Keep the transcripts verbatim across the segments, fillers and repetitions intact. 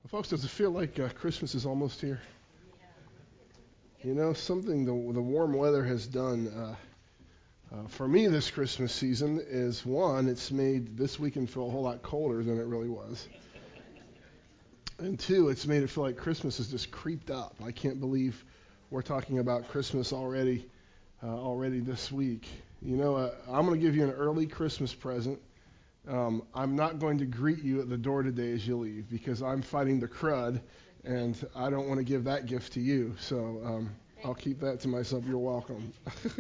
Folks, does it feel like uh, Christmas is almost here? You know, something the, the warm weather has done uh, uh, for me this Christmas season is, one, it's made this weekend feel a whole lot colder than it really was. And two, it's made it feel like Christmas has just creeped up. I can't believe we're talking about Christmas already, uh, already this week. You know, uh, I'm going to give you an early Christmas present. Um, I'm not going to greet you at the door today as you leave because I'm fighting the crud, and I don't want to give that gift to you. So um, I'll keep that to myself. You're welcome.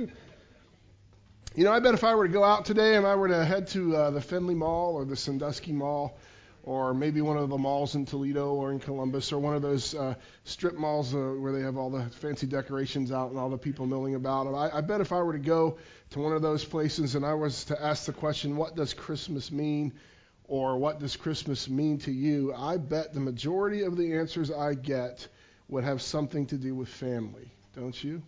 You know, I bet if I were to go out today and I were to head to uh, the Findlay Mall or the Sandusky Mall, or maybe one of the malls in Toledo or in Columbus, or one of those uh, strip malls uh, where they have all the fancy decorations out and all the people milling about. And I, I bet if I were to go to one of those places and I was to ask the question, what does Christmas mean, or what does Christmas mean to you, I bet the majority of the answers I get would have something to do with family, don't you?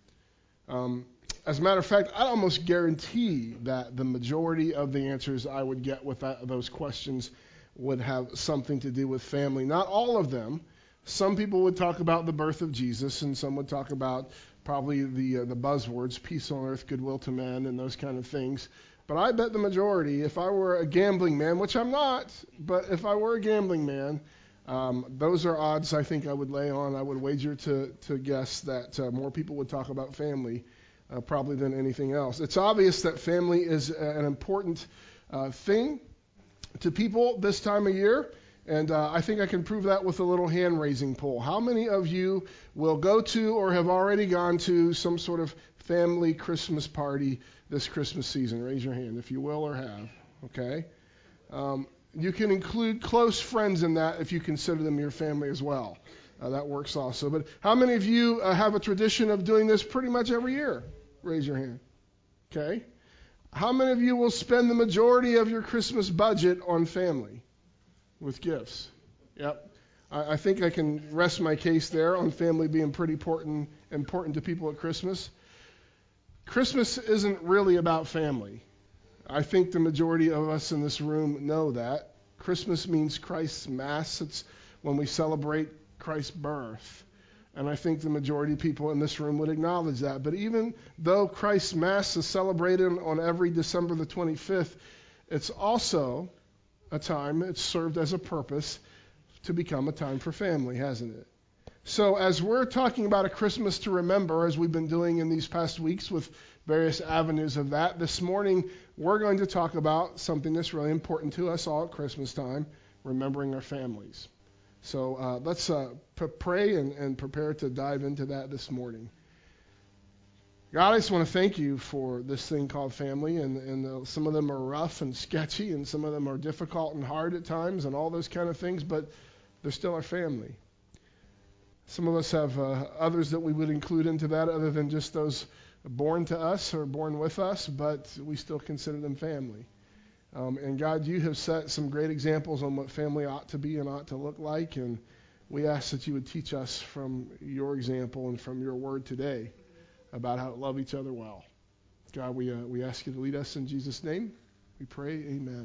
Um, as a matter of fact, I almost guarantee that the majority of the answers I would get with that, those questions would have something to do with family. Not all of them. Some people would talk about the birth of Jesus, and some would talk about probably the uh, the buzzwords, peace on earth, goodwill to men, and those kind of things. But I bet the majority, if I were a gambling man, which I'm not, but if I were a gambling man, um, those are odds I think I would lay on. I would wager to, to guess that uh, more people would talk about family uh, probably than anything else. It's obvious that family is an important uh, thing to people this time of year, and uh, I think I can prove that with a little hand-raising poll. How many of you will go to or have already gone to some sort of family Christmas party this Christmas season? Raise your hand if you will or have, okay? Um, you can include close friends in that if you consider them your family as well. Uh, that works also. But how many of you uh, have a tradition of doing this pretty much every year? Raise your hand, okay? How many of you will spend the majority of your Christmas budget on family with gifts? Yep. I, I think I can rest my case there on family being pretty important, important to people at Christmas. Christmas isn't really about family. I think the majority of us in this room know that. Christmas means Christ's Mass. It's when we celebrate Christ's birth. And I think the majority of people in this room would acknowledge that. But even though Christ's Mass is celebrated on every December the twenty-fifth, it's also a time, it's served as a purpose to become a time for family, hasn't it? So as we're talking about a Christmas to remember, as we've been doing in these past weeks with various avenues of that, this morning we're going to talk about something that's really important to us all at Christmas time, remembering our families. So uh, let's uh, p- pray and, and prepare to dive into that this morning. God, I just want to thank you for this thing called family, and, and uh, some of them are rough and sketchy, and some of them are difficult and hard at times, and all those kind of things, but they're still our family. Some of us have uh, others that we would include into that other than just those born to us or born with us, but we still consider them family. Um, and God, you have set some great examples on what family ought to be and ought to look like, and we ask that you would teach us from your example and from your word today about how to love each other well. God, we uh, we ask you to lead us in Jesus' name. We pray, amen.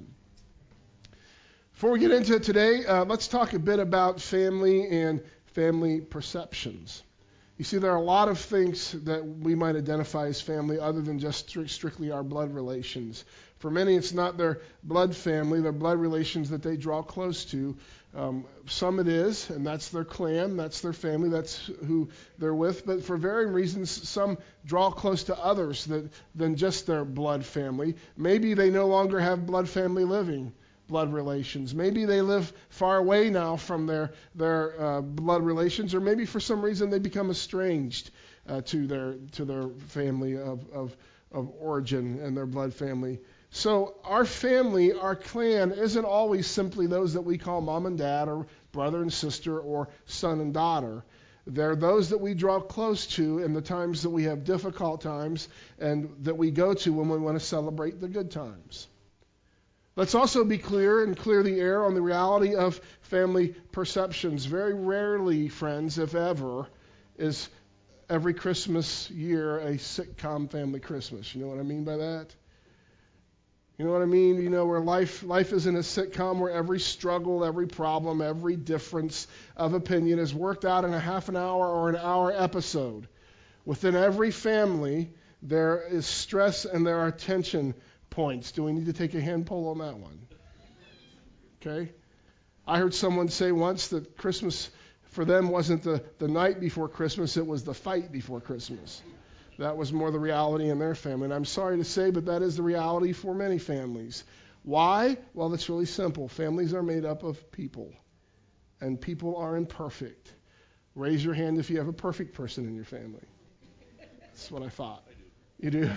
Before we get into it today, uh, let's talk a bit about family and family perceptions. You see, there are a lot of things that we might identify as family other than just strict, strictly our blood relations. For many, it's not their blood family, their blood relations that they draw close to. Um, some it is, and that's their clan, that's their family, that's who they're with. But for varying reasons, some draw close to others that, than just their blood family. Maybe they no longer have blood family living blood relations. Maybe they live far away now from their their uh, blood relations, or maybe for some reason they become estranged uh, to their to their family of, of of origin and their blood family. So our family, our clan, isn't always simply those that we call mom and dad or brother and sister or son and daughter. They're those that we draw close to in the times that we have difficult times and that we go to when we want to celebrate the good times. Let's also be clear and clear the air on the reality of family perceptions. Very rarely, friends, if ever, is every Christmas year a sitcom family Christmas. You know what I mean by that? You know what I mean? You know, where life life isn't a sitcom where every struggle, every problem, every difference of opinion is worked out in a half an hour or an hour episode. Within every family, there is stress and there are tension points. Do we need to take a hand poll on that one? Okay? I heard someone say once that Christmas for them wasn't the, the night before Christmas, it was the fight before Christmas. That was more the reality in their family. And I'm sorry to say, but that is the reality for many families. Why? Well, it's really simple. Families are made up of people, and people are imperfect. Raise your hand if you have a perfect person in your family. That's what I thought. You do?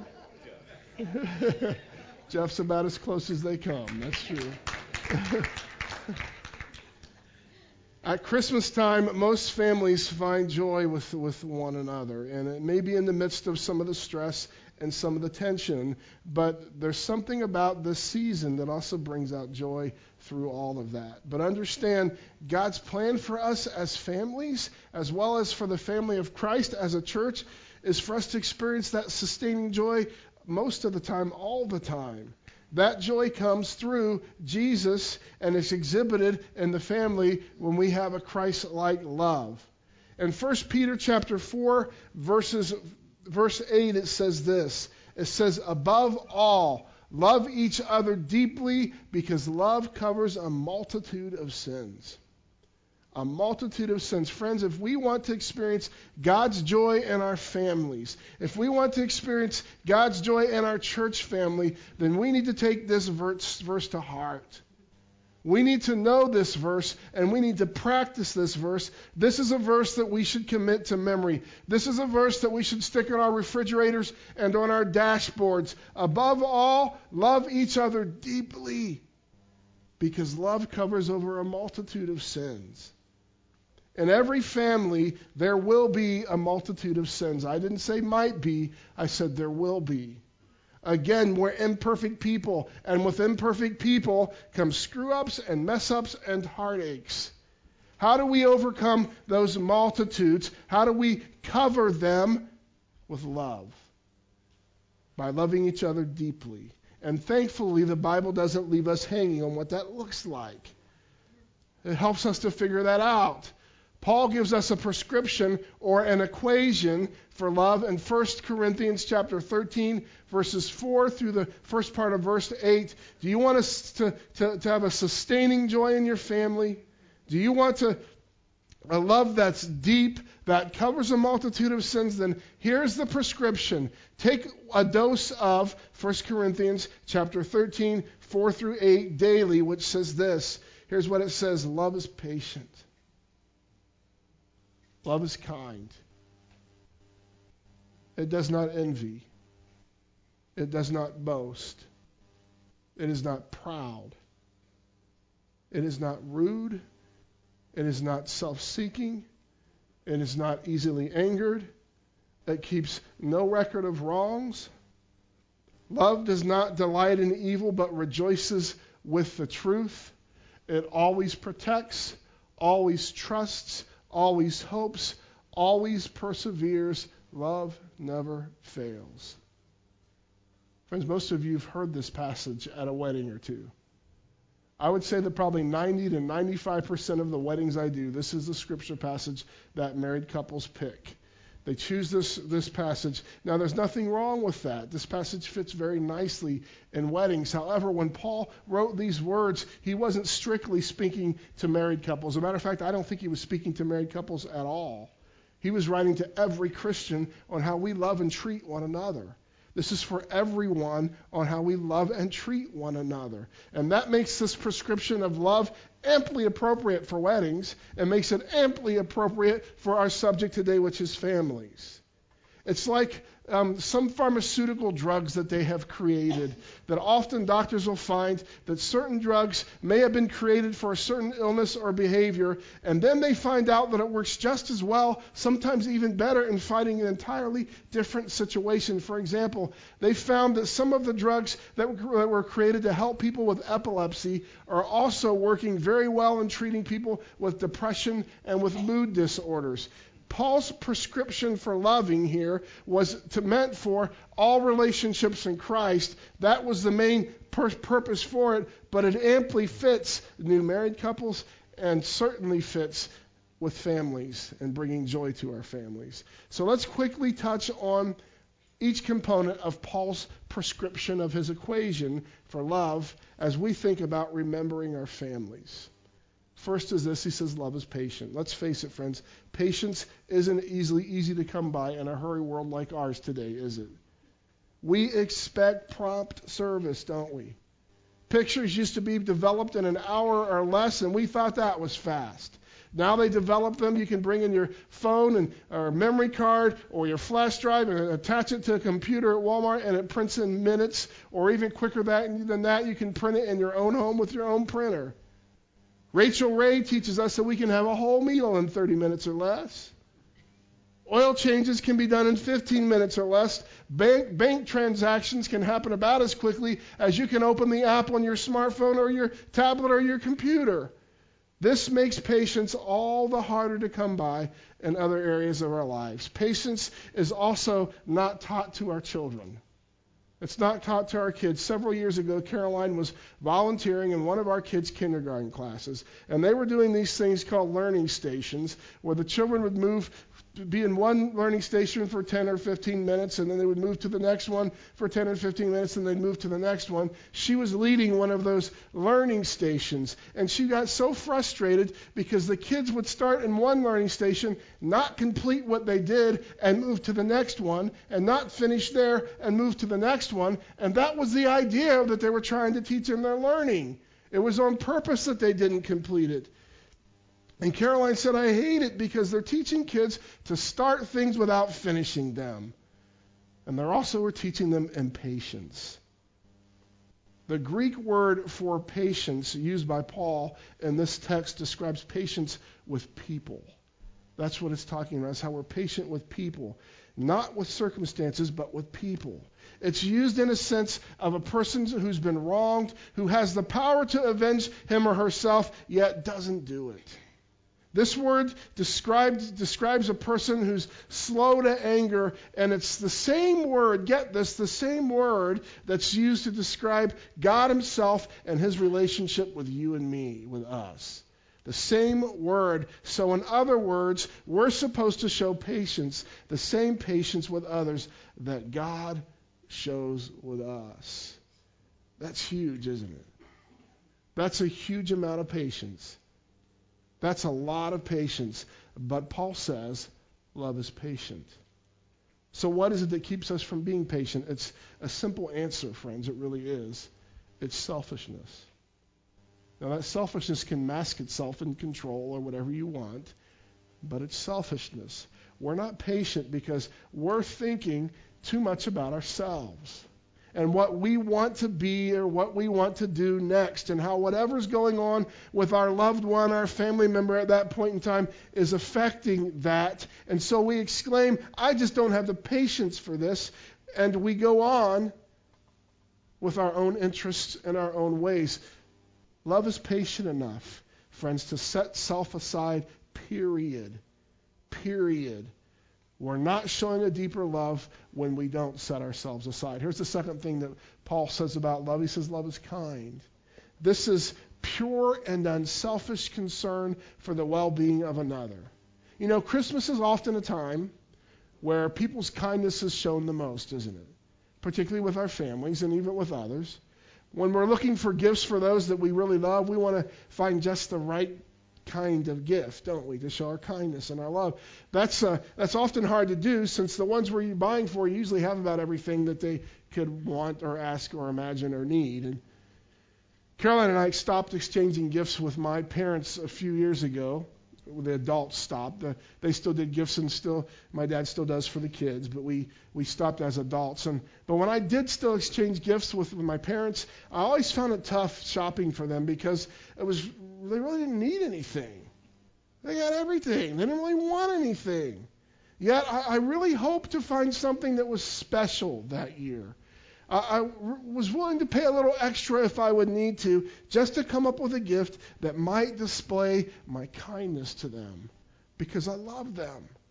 Jeff's about as close as they come. That's true. At Christmas time, most families find joy with, with one another, and it may be in the midst of some of the stress and some of the tension, but there's something about this season that also brings out joy through all of that. But understand, God's plan for us as families, as well as for the family of Christ as a church, is for us to experience that sustaining joy most of the time, all the time. That joy comes through Jesus, and it's exhibited in the family when we have a Christ-like love. In First Peter chapter four, verses, verse eight, it says this. It says, above all, love each other deeply, because love covers a multitude of sins. A multitude of sins. Friends, if we want to experience God's joy in our families, if we want to experience God's joy in our church family, then we need to take this verse, verse to heart. We need to know this verse, and we need to practice this verse. This is a verse that we should commit to memory. This is a verse that we should stick on our refrigerators and on our dashboards. Above all, love each other deeply, because love covers over a multitude of sins. In every family, there will be a multitude of sins. I didn't say might be. I said there will be. Again, we're imperfect people. And with imperfect people come screw-ups and mess-ups and heartaches. How do we overcome those multitudes? How do we cover them? With love. By loving each other deeply. And thankfully, the Bible doesn't leave us hanging on what that looks like. It helps us to figure that out. Paul gives us a prescription or an equation for love in First Corinthians chapter thirteen, verses four through the first part of verse eight. Do you want us to, to, to have a sustaining joy in your family? Do you want to a love that's deep, that covers a multitude of sins? Then here's the prescription. Take a dose of First Corinthians chapter thirteen, four through eight daily, which says this. Here's what it says. Love is patient. Love is kind. It does not envy. It does not boast. It is not proud. It is not rude. It is not self-seeking. It is not easily angered. It keeps no record of wrongs. Love does not delight in evil, but rejoices with the truth. It always protects, always trusts, always hopes, always perseveres. Love never fails. Friends, most of you have heard this passage at a wedding or two. I would say that probably ninety to ninety-five percent of the weddings I do, this is the scripture passage that married couples pick. They choose this, this passage. Now, there's nothing wrong with that. This passage fits very nicely in weddings. However, when Paul wrote these words, he wasn't strictly speaking to married couples. As a matter of fact, I don't think he was speaking to married couples at all. He was writing to every Christian on how we love and treat one another. This is for everyone on how we love and treat one another. And that makes this prescription of love amply appropriate for weddings and makes it amply appropriate for our subject today, which is families. It's like um, some pharmaceutical drugs that they have created, that often doctors will find that certain drugs may have been created for a certain illness or behavior, and then they find out that it works just as well, sometimes even better, in fighting an entirely different situation. For example, they found that some of the drugs that were created to help people with epilepsy are also working very well in treating people with depression and with mood disorders. Paul's prescription for loving here was to meant for all relationships in Christ. That was the main pur- purpose for it, but it amply fits new married couples and certainly fits with families and bringing joy to our families. So let's quickly touch on each component of Paul's prescription of his equation for love as we think about remembering our families. First is this, he says love is patient. Let's face it, friends, patience isn't easily easy to come by in a hurry world like ours today, is it? We expect prompt service, don't we? Pictures used to be developed in an hour or less, and we thought that was fast. Now they develop them. You can bring in your phone and or memory card or your flash drive and attach it to a computer at Walmart, and it prints in minutes, or even quicker than that, you can print it in your own home with your own printer. Rachel Ray teaches us that we can have a whole meal in thirty minutes or less. Oil changes can be done in fifteen minutes or less. Bank, bank transactions can happen about as quickly as you can open the app on your smartphone or your tablet or your computer. This makes patience all the harder to come by in other areas of our lives. Patience is also not taught to our children. It's not taught to our kids. Several years ago, Caroline was volunteering in one of our kids' kindergarten classes, and they were doing these things called learning stations, where the children would move, be in one learning station for ten or fifteen minutes, and then they would move to the next one for ten or fifteen minutes, and they'd move to the next one. She was leading one of those learning stations, and she got so frustrated because the kids would start in one learning station, not complete what they did, and move to the next one, and not finish there and move to the next one, and that was the idea that they were trying to teach in their learning. It was on purpose that they didn't complete it. And Caroline said, I hate it because they're teaching kids to start things without finishing them. And they're also teaching them impatience. The Greek word for patience used by Paul in this text describes patience with people. That's what it's talking about. It's how we're patient with people. Not with circumstances, but with people. It's used in a sense of a person who's been wronged, who has the power to avenge him or herself, yet doesn't do it. This word describes, describes a person who's slow to anger, and it's the same word, get this, the same word that's used to describe God himself and his relationship with you and me, with us. The same word. So in other words, we're supposed to show patience, the same patience with others that God shows with us. That's huge, isn't it? That's a huge amount of patience. That's a lot of patience. But Paul says love is patient. So what is it that keeps us from being patient? It's a simple answer, friends. It really is. It's selfishness. Now that selfishness can mask itself in control or whatever you want, but it's selfishness. We're not patient because we're thinking too much about ourselves and what we want to be or what we want to do next, and how whatever's going on with our loved one, our family member at that point in time is affecting that. And so we exclaim, I just don't have the patience for this, and we go on with our own interests and our own ways. Love is patient enough, friends, to set self aside, period. Period. We're not showing a deeper love when we don't set ourselves aside. Here's the second thing that Paul says about love. He says love is kind. This is pure and unselfish concern for the well-being of another. You know, Christmas is often a time where people's kindness is shown the most, isn't it? Particularly with our families and even with others. When we're looking for gifts for those that we really love, we want to find just the right kind of gift, don't we, to show our kindness and our love. That's uh, that's often hard to do, since the ones we're buying for usually have about everything that they could want or ask or imagine or need. And Caroline and I stopped exchanging gifts with my parents a few years ago. The adults stopped. The, they still did gifts, and still my dad still does for the kids, but we we stopped as adults. And but when I did still exchange gifts with, with my parents, I always found it tough shopping for them because it was they really didn't need anything. They got everything. They didn't really want anything. Yet I, I really hoped to find something that was special that year. I, I was willing to pay a little extra if I would need to, just to come up with a gift that might display my kindness to them, because I love them.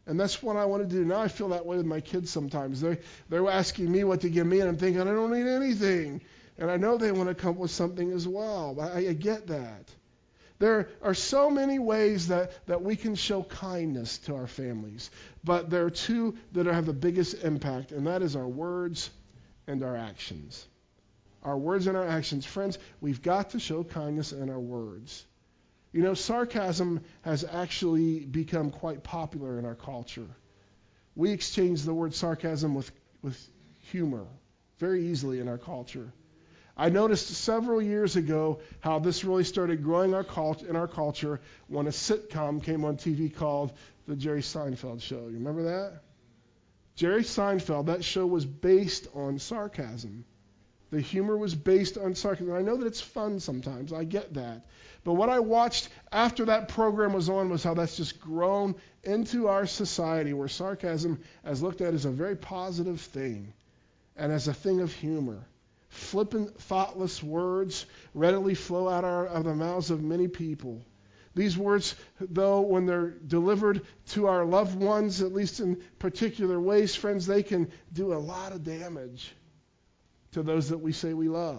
And that's what I want to do. Now I feel that way with my kids sometimes. They're, they're asking me what to give me, and I'm thinking, I don't need anything. And I know they want to come up with something as well. I, I get that. There are so many ways that, that we can show kindness to our families. But there are two that have the biggest impact, and that is our words and our actions. Our words and our actions. Friends, we've got to show kindness in our words. You know, sarcasm has actually become quite popular in our culture. We exchange the word sarcasm with, with humor very easily in our culture. I noticed several years ago how this really started growing our cult, in our culture when a sitcom came on T V called The Jerry Seinfeld Show. You remember that? Jerry Seinfeld, that show was based on sarcasm. The humor was based on sarcasm. I know that it's fun sometimes. I get that. But what I watched after that program was on was how that's just grown into our society, where sarcasm is looked at as a very positive thing and as a thing of humor. Flippant, thoughtless words readily flow out our, of the mouths of many people. These words, though, when they're delivered to our loved ones, at least in particular ways, friends, they can do a lot of damage to those that we say we love.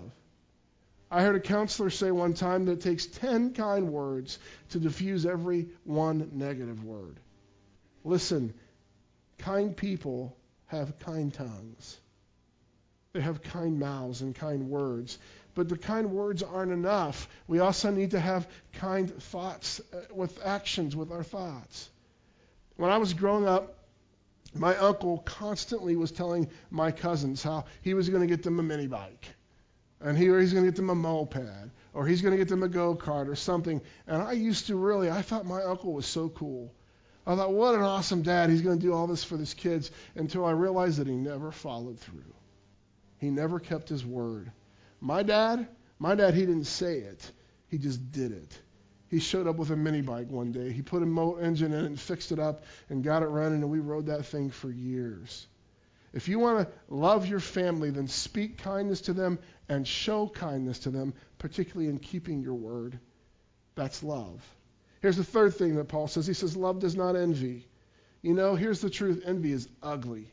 I heard a counselor say one time that it takes ten kind words to diffuse every one negative word. Listen, kind people have kind tongues. They have kind mouths and kind words. But the kind words aren't enough. We also need to have kind thoughts with actions with our thoughts. When I was growing up, my uncle constantly was telling my cousins how he was going to get them a mini bike. And he, or he's going to get them a moped. Or he's going to get them a go-kart or something. And I used to really, I thought my uncle was so cool. I thought, what an awesome dad. He's going to do all this for his kids. Until I realized that he never followed through. He never kept his word. My dad, my dad, he didn't say it. He just did it. He showed up with a mini bike one day. He put a mo- engine in it and fixed it up and got it running, and we rode that thing for years. If you want to love your family, then speak kindness to them and show kindness to them, particularly in keeping your word. That's love. Here's the third thing that Paul says. He says, love does not envy. You know, here's the truth. Envy is ugly.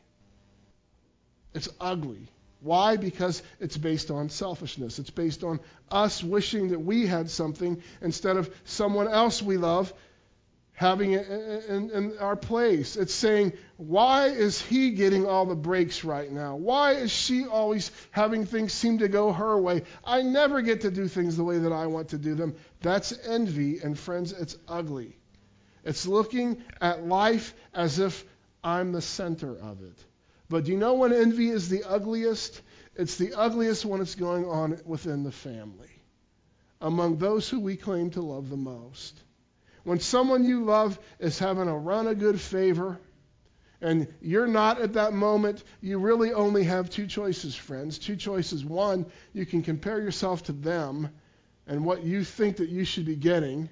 It's ugly. Why? Because it's based on selfishness. It's based on us wishing that we had something instead of someone else we love having it in, in, in our place. It's saying, why is he getting all the breaks right now? Why is she always having things seem to go her way? I never get to do things the way that I want to do them. That's envy, and friends, it's ugly. It's looking at life as if I'm the center of it. But do you know when envy is the ugliest? It's the ugliest when it's going on within the family, among those who we claim to love the most. When someone you love is having a run of good favor, and you're not at that moment, you really only have two choices, friends. Two choices. One, you can compare yourself to them and what you think that you should be getting,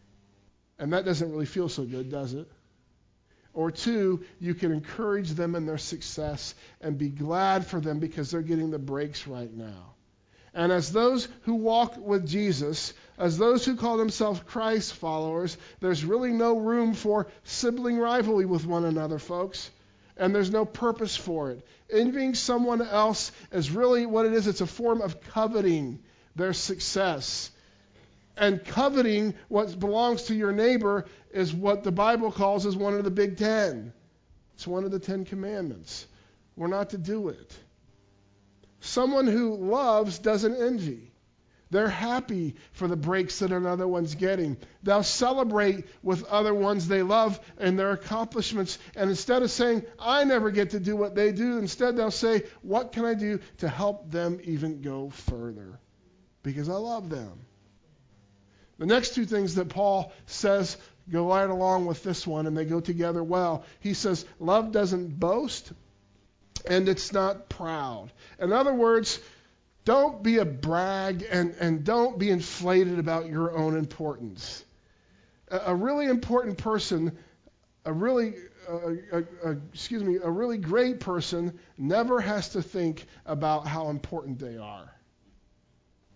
and that doesn't really feel so good, does it? Or two, you can encourage them in their success and be glad for them because they're getting the breaks right now. And as those who walk with Jesus, as those who call themselves Christ followers, there's really no room for sibling rivalry with one another, folks. And there's no purpose for it. Envying someone else is really what it is. It's a form of coveting their success. And coveting what belongs to your neighbor is what the Bible calls as one of the big ten. It's one of the Ten Commandments. We're not to do it. Someone who loves doesn't envy. They're happy for the breaks that another one's getting. They'll celebrate with other ones they love and their accomplishments. And instead of saying, I never get to do what they do, instead they'll say, what can I do to help them even go further? Because I love them. The next two things that Paul says go right along with this one, and they go together well. He says, love doesn't boast, and it's not proud. In other words, don't be a brag and, and don't be inflated about your own importance. A, a really important person, a really, uh, uh, uh, excuse me, a really great person never has to think about how important they are,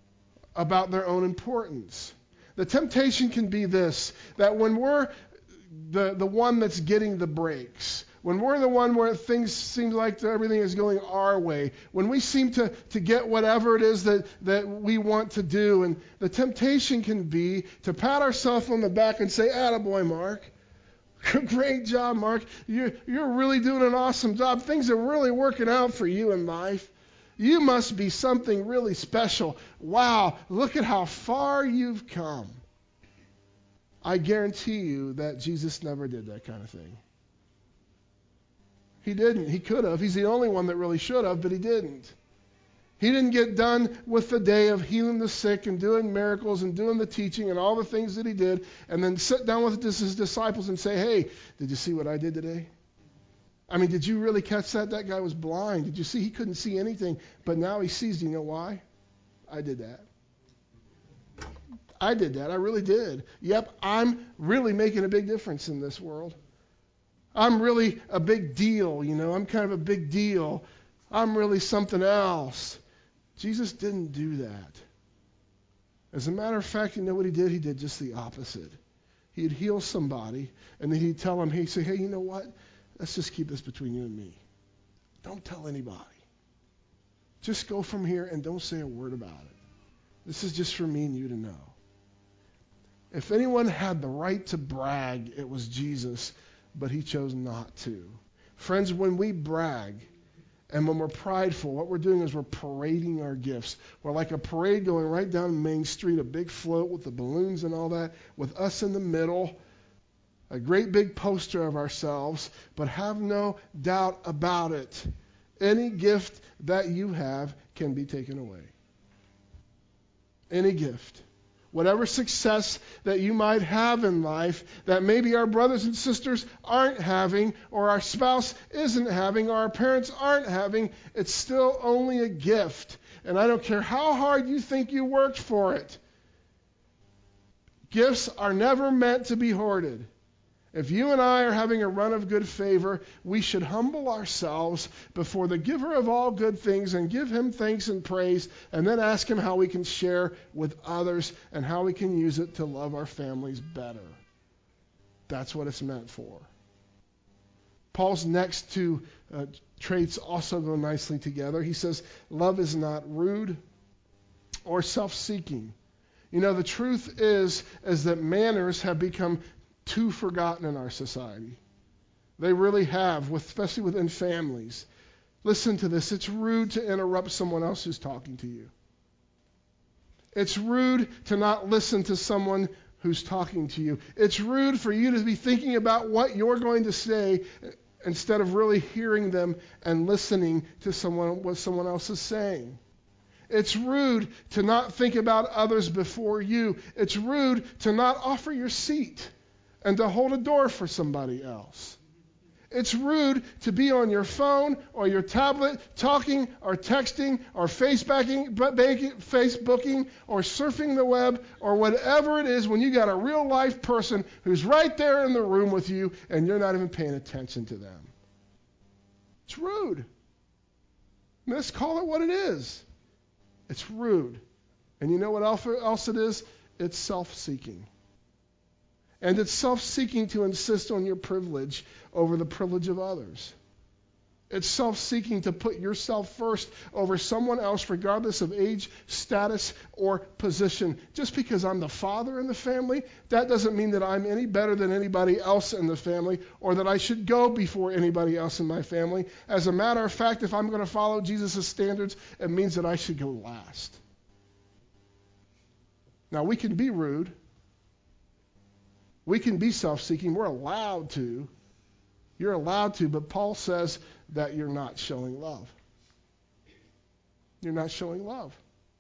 about their own importance. The temptation can be this, that when we're the, the one that's getting the breaks, when we're the one where things seem like everything is going our way, when we seem to, to get whatever it is that, that we want to do, and the temptation can be to pat ourselves on the back and say, "Attaboy, Mark. Great job, Mark. You're, you're really doing an awesome job. Things are really working out for you in life. You must be something really special. Wow, look at how far you've come." I guarantee you that Jesus never did that kind of thing. He didn't. He could have. He's the only one that really should have, but he didn't. He didn't get done with the day of healing the sick and doing miracles and doing the teaching and all the things that he did, and then sit down with his disciples and say, "Hey, did you see what I did today? I mean, did you really catch that? That guy was blind. Did you see he couldn't see anything, but now he sees. Do you know why? I did that. I did that. I really did. Yep, I'm really making a big difference in this world. I'm really a big deal, you know. I'm kind of a big deal. I'm really something else." Jesus didn't do that. As a matter of fact, you know what he did? He did just the opposite. He'd heal somebody, and then he'd tell them, he'd say, "Hey, you know what? Let's just keep this between you and me. Don't tell anybody. Just go from here and don't say a word about it. This is just for me and you to know." If anyone had the right to brag, it was Jesus, but he chose not to. Friends, when we brag and when we're prideful, what we're doing is we're parading our gifts. We're like a parade going right down Main Street, a big float with the balloons and all that, with us in the middle, a great big poster of ourselves, but have no doubt about it. Any gift that you have can be taken away. Any gift. Whatever success that you might have in life that maybe our brothers and sisters aren't having, or our spouse isn't having, or our parents aren't having, it's still only a gift. And I don't care how hard you think you worked for it. Gifts are never meant to be hoarded. If you and I are having a run of good favor, we should humble ourselves before the giver of all good things and give him thanks and praise, and then ask him how we can share with others and how we can use it to love our families better. That's what it's meant for. Paul's next two uh, traits also go nicely together. He says, love is not rude or self-seeking. You know, the truth is, is that manners have become too forgotten in our society. They really have, with, especially within families. Listen to this. It's rude to interrupt someone else who's talking to you. It's rude to not listen to someone who's talking to you. It's rude for you to be thinking about what you're going to say instead of really hearing them and listening to someone what someone else is saying. It's rude to not think about others before you. It's rude to not offer your seat and to hold a door for somebody else. It's rude to be on your phone or your tablet talking or texting or Facebooking, Facebooking or surfing the web or whatever it is when you got a real life person who's right there in the room with you and you're not even paying attention to them. It's rude. Let's call it what it is. It's rude. And you know what else it is? It's self-seeking. And it's self-seeking to insist on your privilege over the privilege of others. It's self-seeking to put yourself first over someone else, regardless of age, status, or position. Just because I'm the father in the family, that doesn't mean that I'm any better than anybody else in the family, or that I should go before anybody else in my family. As a matter of fact, if I'm going to follow Jesus' standards, it means that I should go last. Now, we can be rude. We can be self-seeking. We're allowed to. You're allowed to, but Paul says that you're not showing love. You're not showing love.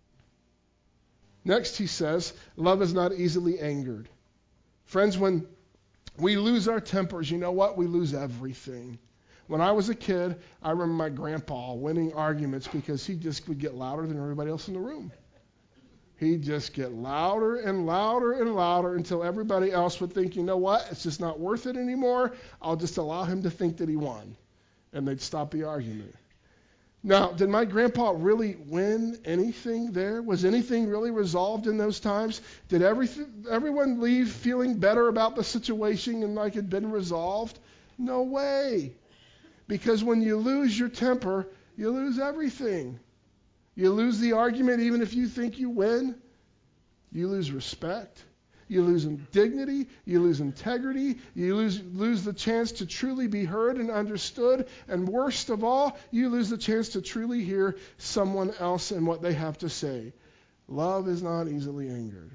Next, he says, love is not easily angered. Friends, when we lose our tempers, you know what? We lose everything. When I was a kid, I remember my grandpa winning arguments because he just would get louder than everybody else in the room. He'd just get louder and louder and louder until everybody else would think, you know what, it's just not worth it anymore. I'll just allow him to think that he won. And they'd stop the argument. Now, did my grandpa really win anything there? Was anything really resolved in those times? Did everything, everyone leave feeling better about the situation and like it had been resolved? No way. Because when you lose your temper, you lose everything. You lose the argument even if you think you win. You lose respect. You lose dignity. You lose integrity. You lose, lose the chance to truly be heard and understood. And worst of all, you lose the chance to truly hear someone else and what they have to say. Love is not easily angered.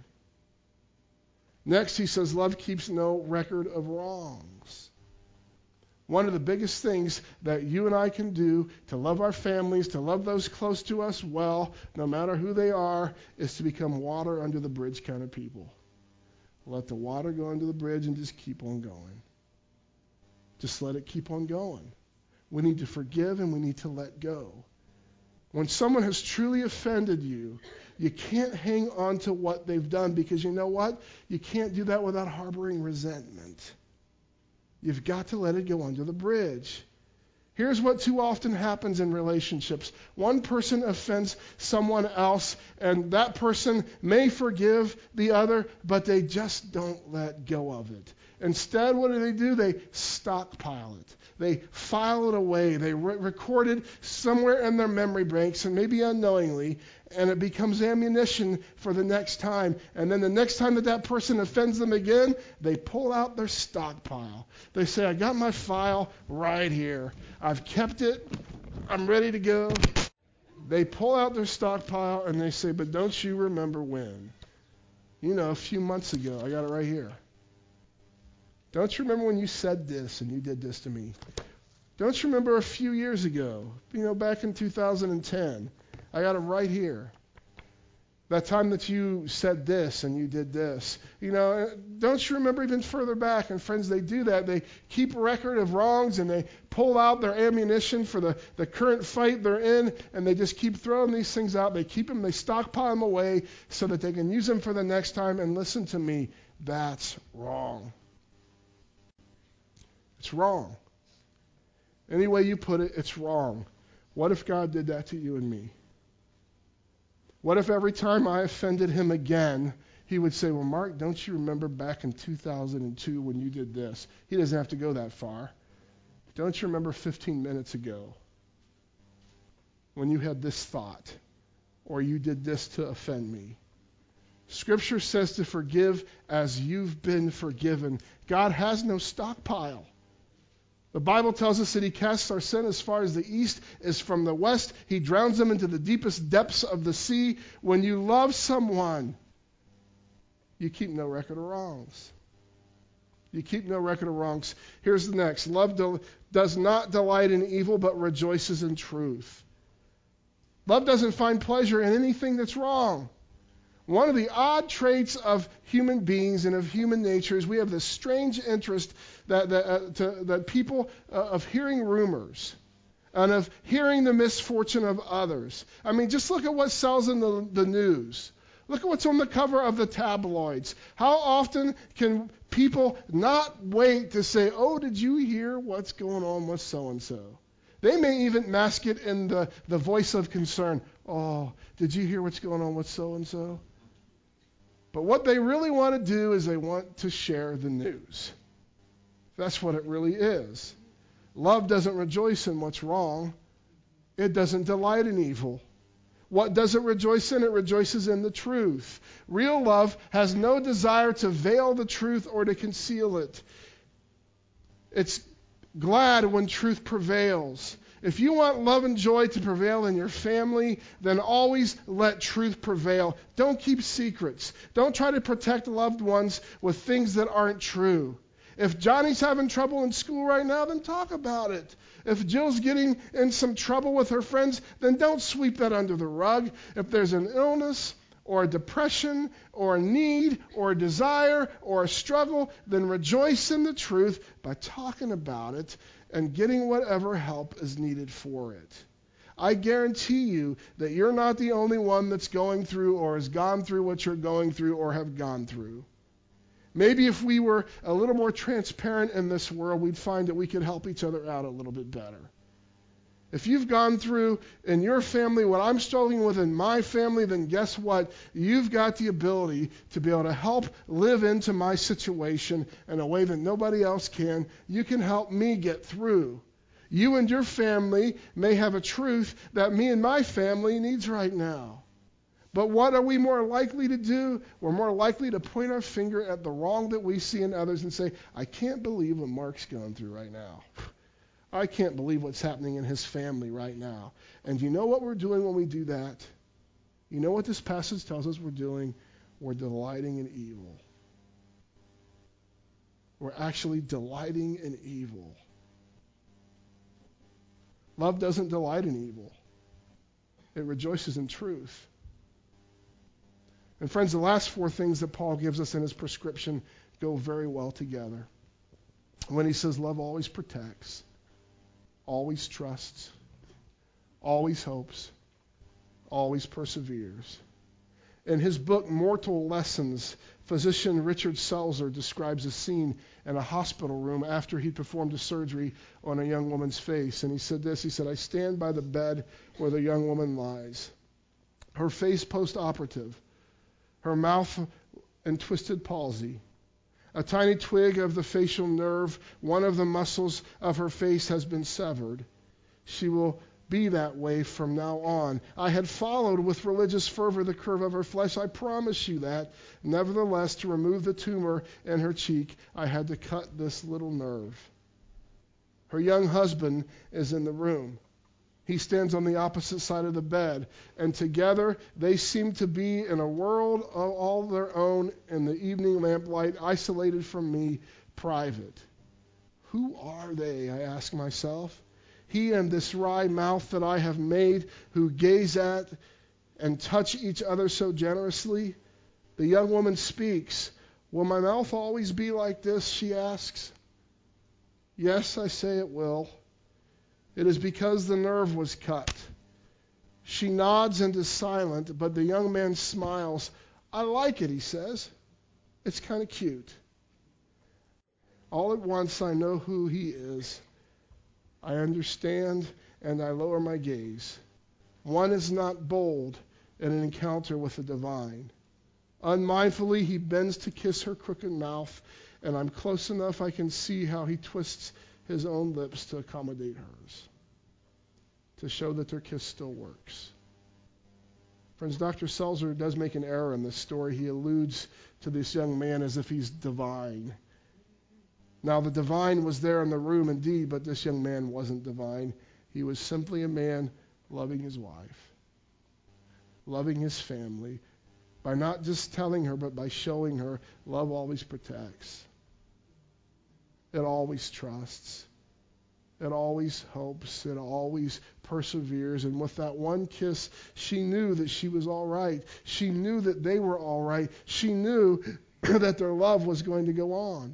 Next, he says, love keeps no record of wrongs. One of the biggest things that you and I can do to love our families, to love those close to us well, no matter who they are, is to become water under the bridge kind of people. Let the water go under the bridge and just keep on going. Just let it keep on going. We need to forgive and we need to let go. When someone has truly offended you, you can't hang on to what they've done because you know what? You can't do that without harboring resentment. You've got to let it go under the bridge. Here's what too often happens in relationships. One person offends someone else, and that person may forgive the other, but they just don't let go of it. Instead, what do they do? They stockpile it. They file it away. They re- record it somewhere in their memory banks, and maybe unknowingly, and it becomes ammunition for the next time. And then the next time that that person offends them again, they pull out their stockpile. They say, I got my file right here. I've kept it. I'm ready to go. They pull out their stockpile, and they say, but don't you remember when? You know, a few months ago. I got it right here. Don't you remember when you said this and you did this to me? Don't you remember a few years ago, you know, back in two thousand ten? I got it right here. That time that you said this and you did this. You know, don't you remember even further back? And friends, they do that. They keep a record of wrongs and they pull out their ammunition for the, the current fight they're in, and they just keep throwing these things out. They keep them, they stockpile them away so that they can use them for the next time. And listen to me, that's wrong. It's wrong. Any way you put it, it's wrong. What if God did that to you and me? What if every time I offended him again, he would say, well, Mark, don't you remember back in two thousand two when you did this? He doesn't have to go that far. Don't you remember fifteen minutes ago when you had this thought or you did this to offend me? Scripture says to forgive as you've been forgiven. God has no stockpile. The Bible tells us that he casts our sin as far as the east is from the west. He drowns them into the deepest depths of the sea. When you love someone, you keep no record of wrongs. You keep no record of wrongs. Here's the next. Love do, does not delight in evil, but rejoices in truth. Love doesn't find pleasure in anything that's wrong. One of the odd traits of human beings and of human nature is we have this strange interest that that, uh, to, that people uh, of hearing rumors and of hearing the misfortune of others. I mean, just look at what sells in the, the news. Look at what's on the cover of the tabloids. How often can people not wait to say, oh, did you hear what's going on with so-and-so? They may even mask it in the, the voice of concern. Oh, did you hear what's going on with so-and-so? But what they really want to do is they want to share the news. That's what it really is. Love doesn't rejoice in what's wrong. It doesn't delight in evil. What does it rejoice in? It rejoices in the truth. Real love has no desire to veil the truth or to conceal it. It's glad when truth prevails. If you want love and joy to prevail in your family, then always let truth prevail. Don't keep secrets. Don't try to protect loved ones with things that aren't true. If Johnny's having trouble in school right now, then talk about it. If Jill's getting in some trouble with her friends, then don't sweep that under the rug. If there's an illness or a depression or a need or a desire or a struggle, then rejoice in the truth by talking about it and getting whatever help is needed for it. I guarantee you that you're not the only one that's going through or has gone through what you're going through or have gone through. Maybe if we were a little more transparent in this world, we'd find that we could help each other out a little bit better. If you've gone through in your family what I'm struggling with in my family, then guess what? You've got the ability to be able to help live into my situation in a way that nobody else can. You can help me get through. You and your family may have a truth that me and my family needs right now. But what are we more likely to do? We're more likely to point our finger at the wrong that we see in others and say, I can't believe what Mark's going through right now. I can't believe what's happening in his family right now. And you know what we're doing when we do that? You know what this passage tells us we're doing? We're delighting in evil. We're actually delighting in evil. Love doesn't delight in evil. It rejoices in truth. And friends, the last four things that Paul gives us in his prescription go very well together. When he says love always protects, always trusts, always hopes, always perseveres. In his book, Mortal Lessons, physician Richard Selzer describes a scene in a hospital room after he performed a surgery on a young woman's face. And he said this, he said, I stand by the bed where the young woman lies. Her face post-operative, her mouth in twisted palsy. A tiny twig of the facial nerve, one of the muscles of her face has been severed. She will be that way from now on. I had followed with religious fervor the curve of her flesh. I promise you that. Nevertheless, to remove the tumor in her cheek, I had to cut this little nerve. Her young husband is in the room. He stands on the opposite side of the bed, and together they seem to be in a world of all their own in the evening lamplight, isolated from me, private. Who are they, I ask myself? He and this wry mouth that I have made, who gaze at and touch each other so generously? The young woman speaks. Will my mouth always be like this, she asks. Yes, I say it will. It is because the nerve was cut. She nods and is silent, but the young man smiles. I like it, he says. It's kind of cute. All at once I know who he is. I understand and I lower my gaze. One is not bold in an encounter with the divine. Unmindfully, he bends to kiss her crooked mouth, and I'm close enough I can see how he twists his own lips to accommodate hers, to show that their kiss still works. Friends, Doctor Selzer does make an error in this story. He alludes to this young man as if he's divine. Now, the divine was there in the room indeed, but this young man wasn't divine. He was simply a man loving his wife, loving his family, by not just telling her, but by showing her love always protects. It always trusts. It always hopes. It always perseveres. And with that one kiss, she knew that she was all right. She knew that they were all right. She knew that their love was going to go on.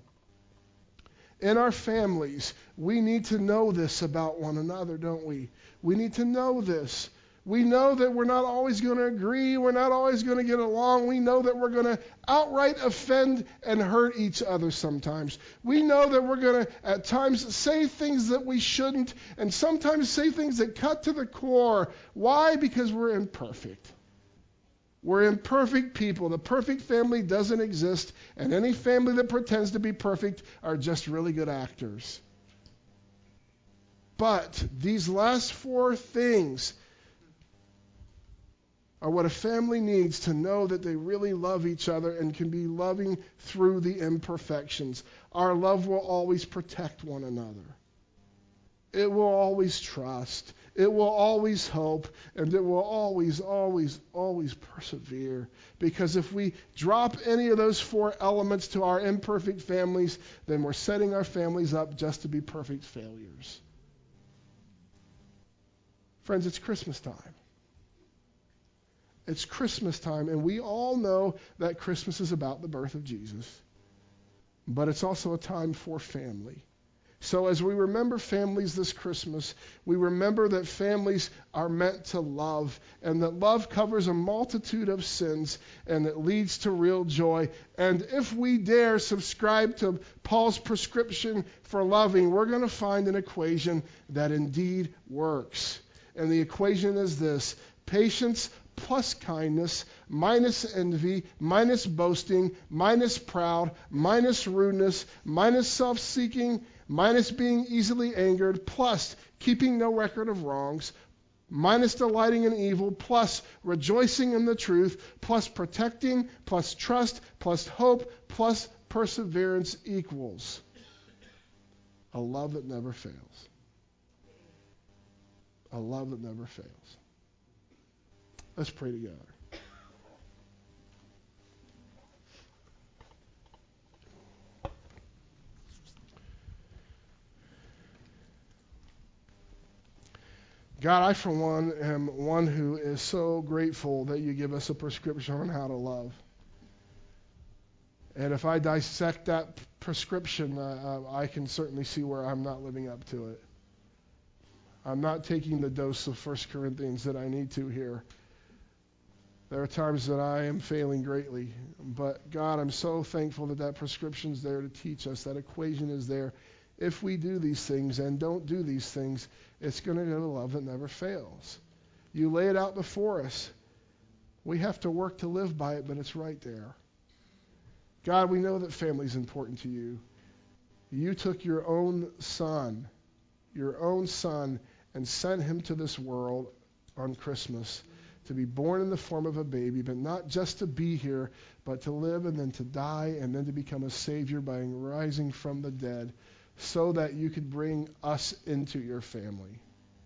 In our families, we need to know this about one another, don't we? We need to know this. We know that we're not always going to agree. We're not always going to get along. We know that we're going to outright offend and hurt each other sometimes. We know that we're going to, at times, say things that we shouldn't, and sometimes say things that cut to the core. Why? Because we're imperfect. We're imperfect people. The perfect family doesn't exist, and any family that pretends to be perfect are just really good actors. But these last four things are what a family needs to know that they really love each other and can be loving through the imperfections. Our love will always protect one another. It will always trust. It will always hope. And it will always, always, always persevere. Because if we drop any of those four elements to our imperfect families, then we're setting our families up just to be perfect failures. Friends, it's Christmas time. It's Christmas time, and we all know that Christmas is about the birth of Jesus. But it's also a time for family. So as we remember families this Christmas, we remember that families are meant to love, and that love covers a multitude of sins, and it leads to real joy. And if we dare subscribe to Paul's prescription for loving, we're going to find an equation that indeed works. And the equation is this: patience plus kindness, minus envy, minus boasting, minus proud, minus rudeness, minus self-seeking, minus being easily angered, plus keeping no record of wrongs, minus delighting in evil, plus rejoicing in the truth, plus protecting, plus trust, plus hope, plus perseverance equals a love that never fails. A love that never fails. Let's pray together. God, I for one am one who is so grateful that you give us a prescription on how to love. And if I dissect that prescription, uh, I can certainly see where I'm not living up to it. I'm not taking the dose of First Corinthians that I need to here. There are times that I am failing greatly. But God, I'm so thankful that that prescription's there to teach us. That equation is there. If we do these things and don't do these things, it's going to go to love that never fails. You lay it out before us. We have to work to live by it, but it's right there. God, we know that family is important to you. You took your own son, your own son, and sent him to this world on Christmas to be born in the form of a baby, but not just to be here, but to live and then to die and then to become a Savior by rising from the dead so that you could bring us into your family.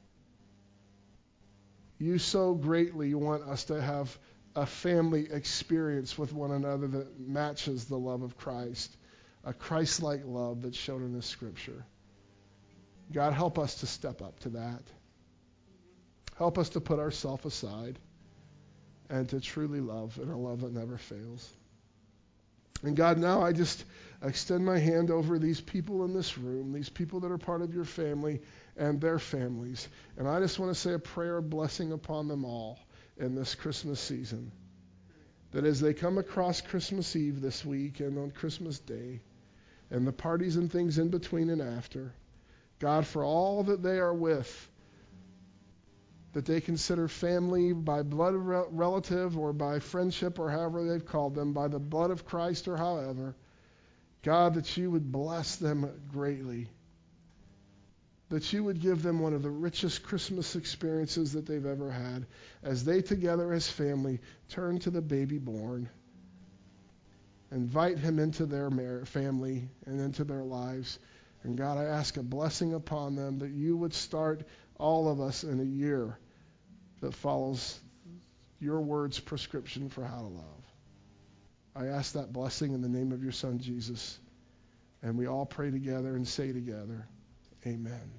You so greatly want us to have a family experience with one another that matches the love of Christ, a Christ-like love that's shown in this scripture. God, help us to step up to that. Help us to put ourselves aside and to truly love in a love that never fails. And God, now I just extend my hand over these people in this room, these people that are part of your family and their families. And I just want to say a prayer of blessing upon them all in this Christmas season. That as they come across Christmas Eve this week and on Christmas Day and the parties and things in between and after, God, for all that they are with, that they consider family by blood relative or by friendship or however they've called them, by the blood of Christ or however, God, that you would bless them greatly. That you would give them one of the richest Christmas experiences that they've ever had as they together as family turn to the baby born, invite him into their family and into their lives. And God, I ask a blessing upon them that you would start all of us in a year that follows your word's prescription for how to love. I ask that blessing in the name of your Son, Jesus. And we all pray together and say together, amen.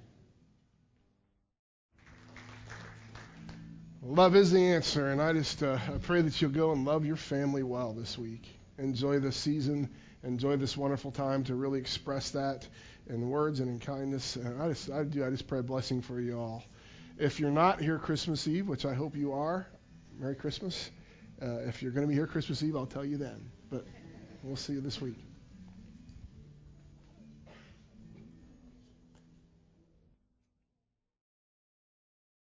Love is the answer, and I just uh, I pray that you'll go and love your family well this week. Enjoy this season. Enjoy this wonderful time to really express that in words and in kindness. And I just, I do, I just pray a blessing for you all. If you're not here Christmas Eve, which I hope you are, Merry Christmas. Uh, if you're going to be here Christmas Eve, I'll tell you then. But we'll see you this week.